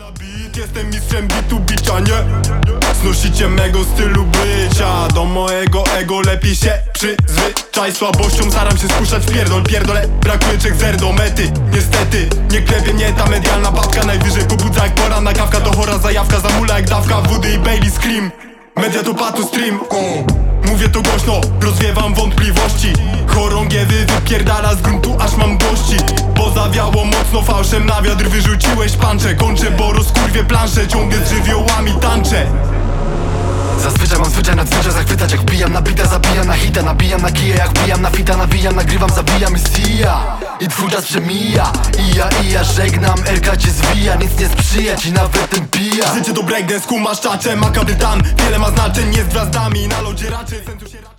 na beat, jestem mistrzem bitu bicia, nie? Znosicie mego stylu bycia. Do mojego ego lepiej się przyzwyczaj. Słabością staram się spuszczać w pierdolę, brakuje 3 zer do mety. Niestety, nie klepie mnie ta medialna babka. Najwyżej pobudza jak poranna kawka. To chora zajawka, zamula jak dawka wody i Bailey Scream. Media to patu stream. Mówię to głośno, rozwiewam wątpliwości. Chorągiewy wypierdala z gruntu, aż mam gości. Bo zawiało mocno fałszem, na wiatr wyrzuciłeś pancze. Kończę, bo rozkurwię planszę, ciągle z żywiołami tańczę. Zazwyczaj mam zwyczaj nadzwyczaj zachwytać. Jak wbijam na bita, zabijam na hita. Nabijam na kije, jak wbijam na fita. Nawijam, nagrywam, zabijam i sija. I twój czas przemija. I ja żegnam, Erka cię zwija. Nic nie sprzyja ci, nawet ten pija. Życie to breakdance, kumasz czacze, makabry tan. Wiele ma znaczeń, nie z gwiazdami. Na lodzie raczej sensu się